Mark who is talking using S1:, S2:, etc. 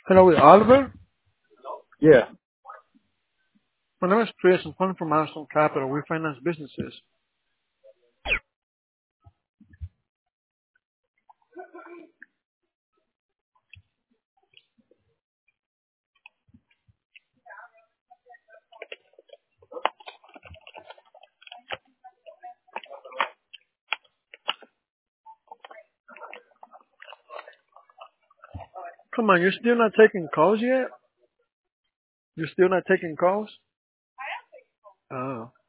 S1: Hello, with Oliver.
S2: Yeah.
S1: My name is Chris. I'm calling from Milestone Capital. We finance businesses. Come on, you're still not taking calls yet? You're still not taking calls? Oh.